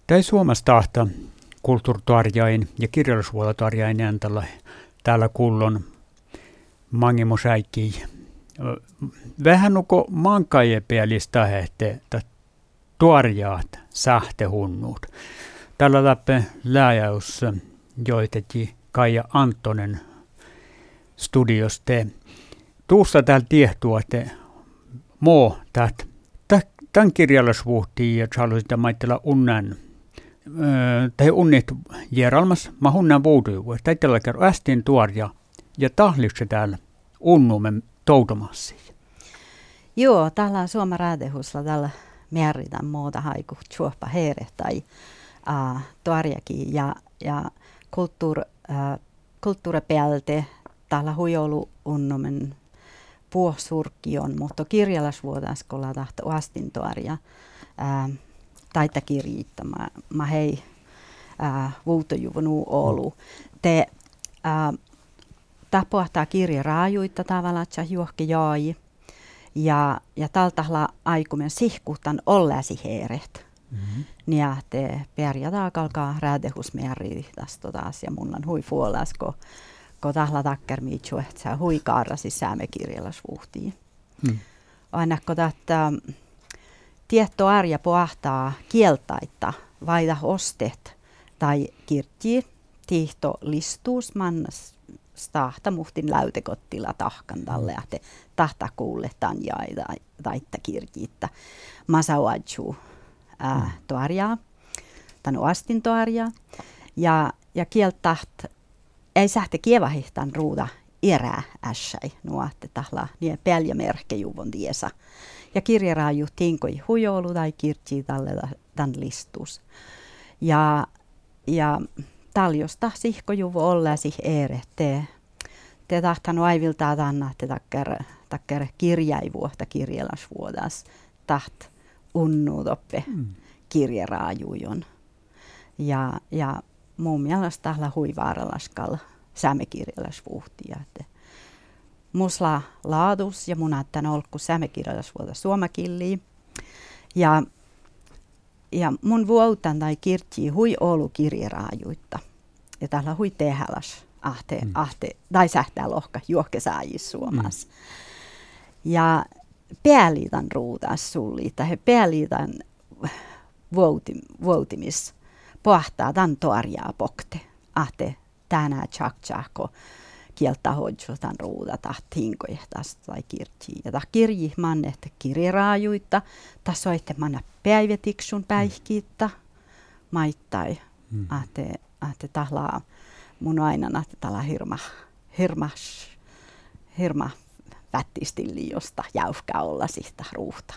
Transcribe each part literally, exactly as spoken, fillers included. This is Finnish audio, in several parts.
Tämä Suomessa tahta kulttuuritarjain ja kirjallisuudentarjain täällä, täällä kullon mangimusäikkiä. Vähän nuko mankajepeälistä että tuorjaat sähtehunnut. Tällä läpi läjäys joiteti Kaija Anttonen studiosta. Tuossa täällä tiehtuu, että moo täät tämän kirjallisuuhtiin ja haluaisin maittella unnen tai unnit järalmas mä hunnan vuoduivu. Tällä kerran ästin tuorja ja tahliksi täällä unnumen toutomassa. Joo, täällä on Suomen räätehusla täällä määritän muuta haiku tjuoppa heere tai uh, tuorjakin ja, ja kulttuur, uh, kulttuuripealte täällä huijolu unnumen puosurkkion, mutta kirjallisuudessa tahto astin tuorja uh, taita kirjiittä. Mä, mä hei uh, vuutojuvun olu. Te uh, tapoahtaa kirjaraajuita tavallaan, että juohke jaai. Ja, ja tältä aikumen sihkuhtan olläsi heeret. Mm-hmm. Ja te perjataan kalkaa räätehusmääriä tästä taas. Ja mulla on hui fuolas, kun ko tahla takkar miitsu, että sä hui kaarasi säämekirjallisuuhtiin. Mm. Aina kun tätä tieto arja poahtaa kieltaita, vaida ostet tai kirti, tiihto listuus mannas. Stahta muhtin läytekottila tahkan talle, että tahta kuulle tanjai tai taitta kirjiittä. Masauadju ää, tuarjaa, tämän oastin tuarjaa. Ja, ja kieltaht ei sähte kievahihtan ruuda erää ässäi, nuotte tahla niin päljämerkki juvon tiesa. Ja kirjaraaju tinkoi hujoulu tai kirjii talle tämän listus. Ja, ja taljosta sihkojuvo olläsi eerehteen. Te tahtanut aiviltaa tanna, että takkar, takkar kirjaivuohta kirjalasvuodas taht unnuut oppe mm. kirjaraajujon. Ja, ja mun mielestä tahla huivaaralaskalla sämekirjalasvuhtia. Musla laadus ja munattan olkku sämekirjalasvuota suomakilliin. Ja Ja mun vuotan tai kirjii hui olu kirjaraajuitta. Ja täällä hui tehäläs ahte, mm. ahte, tai sähtää lohka juohkesaajissa Suomassa. Mm. Ja pääliitan ruutas sulli, tai pääliitan vuotim, vuotimis pohtaa tämän tuorjaa pokte. Ahte tänään tjak tjako kieltä hoidju tämän ruuta tahtiinkoja tästä tai kirjii. Ja tämä kirjii mannet kirjaraajuitta, tässä soitte manna päivätiksun päihkiitta, maittai, mm. ahte, ahte tahlaa mun aina, ahte tahlaa hirma, hirma, hirma vättistilli, josta jäyhkä olla siitä ruuta.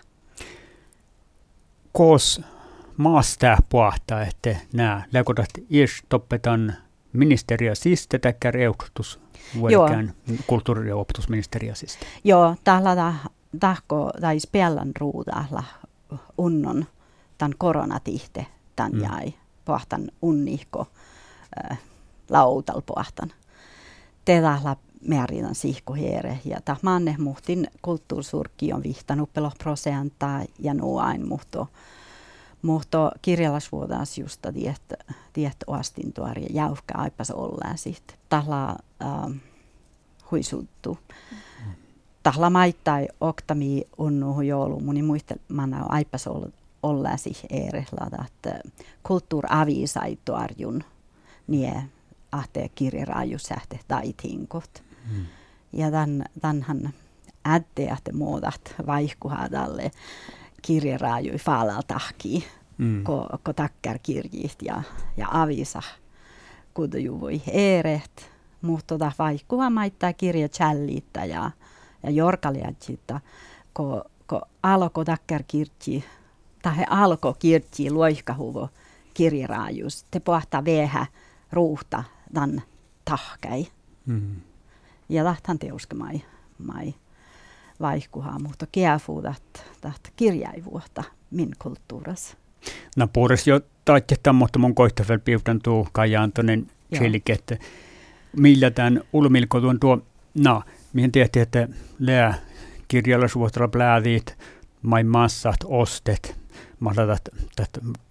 Koos maasta puhtaa, että nämä läkotat ies toppetan ministeriä siste täkkä reuhtus vuodekään kulttuuri- ja opetusministeriä siste. Joo, täällä tahko tai spellan ruudalla unnon tämän koronatihte tämän mm. jäi pohtan unnihko äh, lautal pohtan. Te täällä määritän sihkohiere ja tämä manne muhtin kulttuursurkki on vihtanut pelo prosentaa ja nuain muhto Mutta kirjallisuudessa just tiet oastin tuori jäyhkä aipas ollaan sitten. Tahla äh, huisuttu. Mm. Tahla maittai oktami unnuhu joulu. Muni muistelmana on aipas ollaan siihen eerehlata, että kulttuuravisai tuorjun nie ahte kirjaraaju sähte taitinkot. Mm. Ja tämän, tämänhän äddeähte muutat vaihkuhaa tälle kirjaraajui faalaltahkiin, mm. ko, ko takkar kirjiit ja, ja avisa kudujuvui eeret. Mutta tota vaikkuva maittaa kirja challiitta ja, ja jorkaliatsitta, ko, ko alko takkar kirji, tai alko kirji luohkahuvo kirjaraajus. Te pohtaa vähä ruuhta tämän tahkai. Mm. Ja tahtan teuskemai mai. Vaihkuhaa, mutta kiäfuudat tahta kirjaivuota min kulttuurassa. No puhutaan jo taitteettaan, mutta mun koittavalla piutan tuo Kaija Anttonen selkeä, että millä tämän ulmilko tuon tuo, no, mihin tehtiin, että lää kirjallisuudella plädiit, mai massat, ostet, mahdotat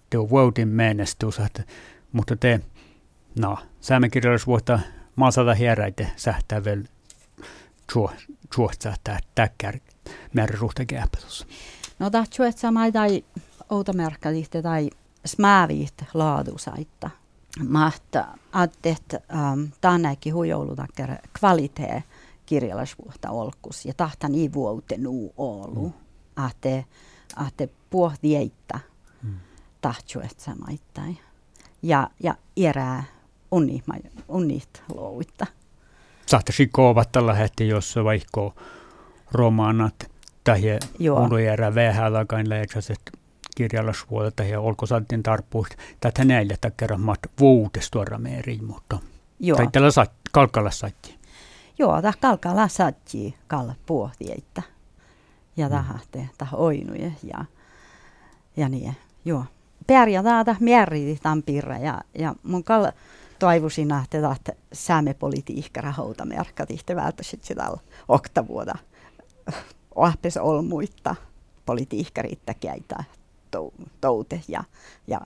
te on vuotin menestys, mutta te, no, saamenkirjallisuutta maasata hieräite sähtää vielä suohtsaa tämä täkkär määrä ruhtakäpätus. No tahtoo, että sama tai outomerkkaliitte tai smääviit laadusaitta. Mahta, että ähm, tänäkin huijoulutakkar kvalitee kirjallisuutta olkus ja tahtan i vuotenuu olu. Mm. Että että puhdieittä mm. tahtoo, että sama ittain. Ja, ja erää unnit louitta. Saattaisi kovat tällä heti, jos vaikka romaanat tai uudujärä vähäälläkain leiksaset kirjallisuutta ja olkosantin tarppuus. Tätä näille takkerammat vuutestuora meriin, mutta joo. Tai tällä sa- kalkalla satti. Joo, tämä kalkalla satti kalla puhtieittä. Ja tähän mm. tähän oinuja ja, ja niin, joo. Pärjätään määritin tämän pirra ja, ja mun kalla toivoisin, että että säämepolitiikkara houtamerkka tihti välttäisi sitä oktavuoda ohpes olmuitta politiikkaritta käytä toute ja, ja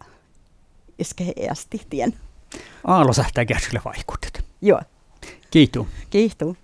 iskeheästi tien. Aalo sähtää käsille vaikutet. Joo. Kiitos. Kiitos.